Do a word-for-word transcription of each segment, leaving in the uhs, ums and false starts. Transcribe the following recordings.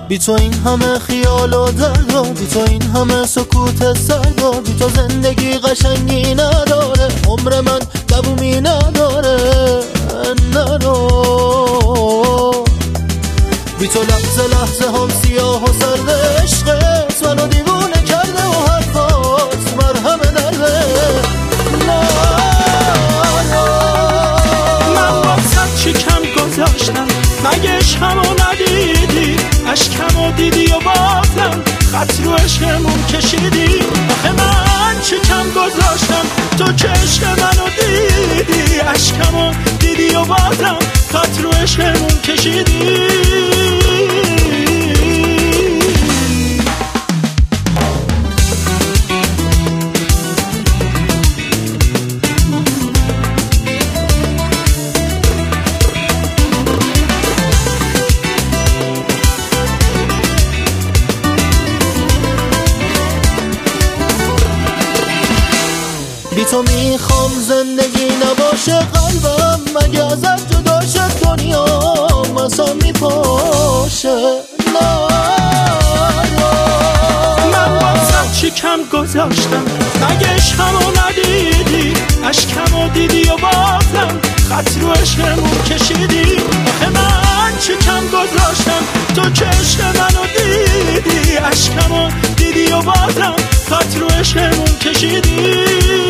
بی تو این همه خیال و درد و بی تو این همه سکوت سرد و بی تو زندگی قشنگی نداره، عمر من دوومی نداره. نرو بی تو لحظه لحظه هم سیاه و سرد، عشقت منو دیوونه کرده و حرفات مرهم درده. من با صد چی کم گذاشتم مگه عشقمو ندیدی، عشقمو دیدی و بازم خط رو عشقمون کشیدی. آخه من چی کم گذاشتم تو که عشق منو دیدی، عشقمو دیدی و بازم خط رو عشقمون کشیدی. بی تو میخوام زندگی نباشه قلبم، مگه ازت جدا شد دنیا مثلا میپاشه. من با صد چی کم گذاشتم مگه عشقمو ندیدی، عشقمو دیدی و بازم خط رو عشقمون کشیدی. آخه من چی کم گذاشتم تو که عشق منو دیدی، عشقمو دیدی و بازم خط رو عشقمون کشیدی.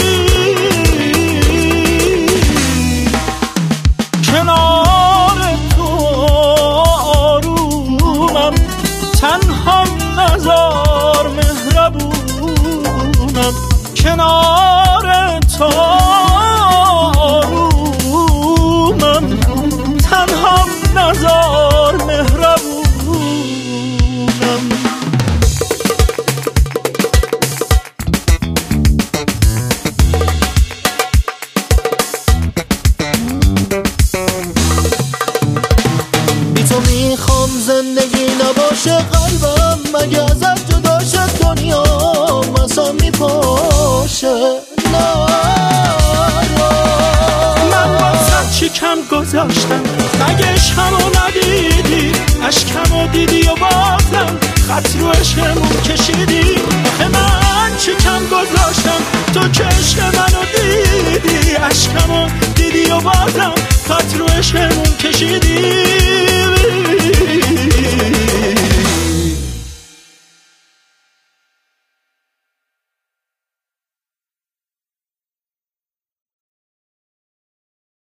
کنار تو آرومم، تنها نزار مهربونم. کنار تو آرومم، تنها نزار مهربونم. میخوام زندگی نباشه قلبم، مگه ازت جدا شد دنیا مثلا میپاشه. من با صد چی کم گذاشتم مگه عشقمو ندیدی، عشقمو دیدی و بازم خط رو عشقمون کشیدی. آخه من چی کم گذاشتم تو که عشق منو دیدی، عشقمو دیدی و بازم خط رو عشقمون کشیدی.